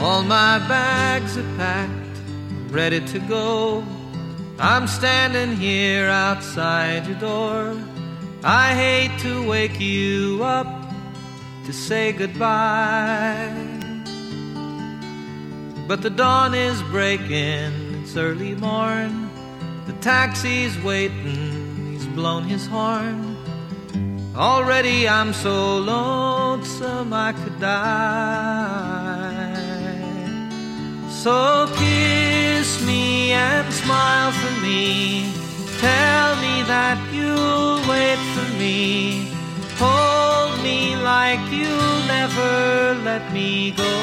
All my bags are packed, ready to go. I'm standing here outside your door. I hate to wake you up to say goodbye, but the dawn is breaking, it's early morn. The taxi's waiting, he's blown his horn. Already I'm so lonesome I could die. So kiss me and smile for me. Tell me that you'll wait for me. Hold me like you'll never let me go.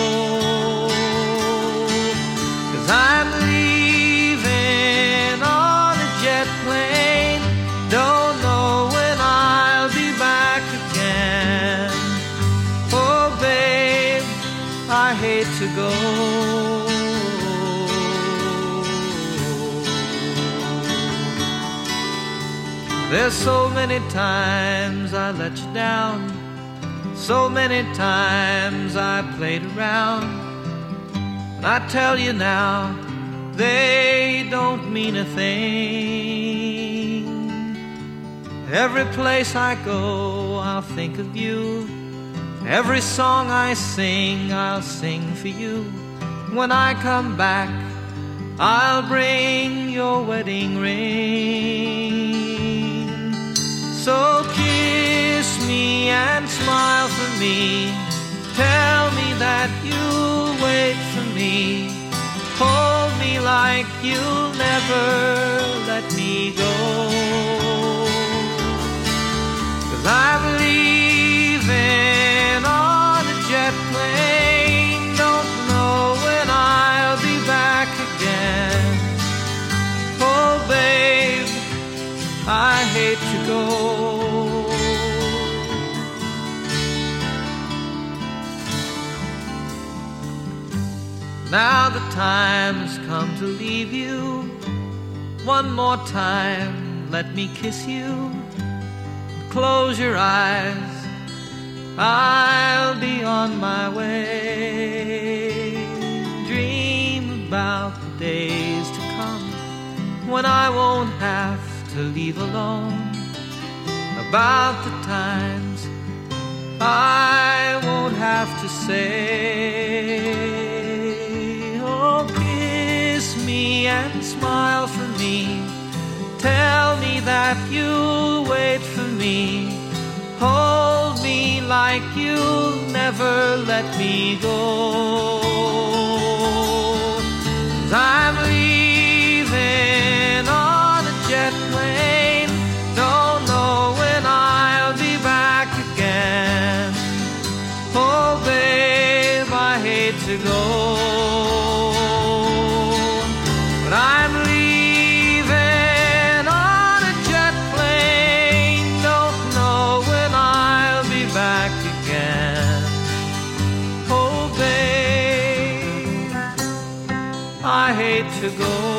'Cause I'm leaving on a jet plane. Don't know when I'll be back again. Oh babe, I hate to go. There's so many times I let you down, so many times I played around. And I tell you now, they don't mean a thing. Every place I go, I'll think of you. Every song I sing, I'll sing for you. When I come back, I'll bring your wedding ring. So kiss me and smile for me. Tell me that you'll wait for me. Hold me like you'll never let me go. 'Cause I'm leaving on a jet plane. Don't know when I'll be back again. Oh babe, I hate to go. Now the time has come to leave you. One more time, let me kiss you. Close your eyes, I'll be on my way. Dream about the days to come when I won't have to leave alone. About the times I won't have to say, oh, kiss me and smile for me. Tell me that you'll wait for me. Hold me like you'll never let me go. 'Cause I'm leaving on a jet plane. Don't know when I'll be back again. Oh babe, I hate to go, but I'm leaving on a jet plane. Don't know when I'll be back again. Oh babe, I hate to go.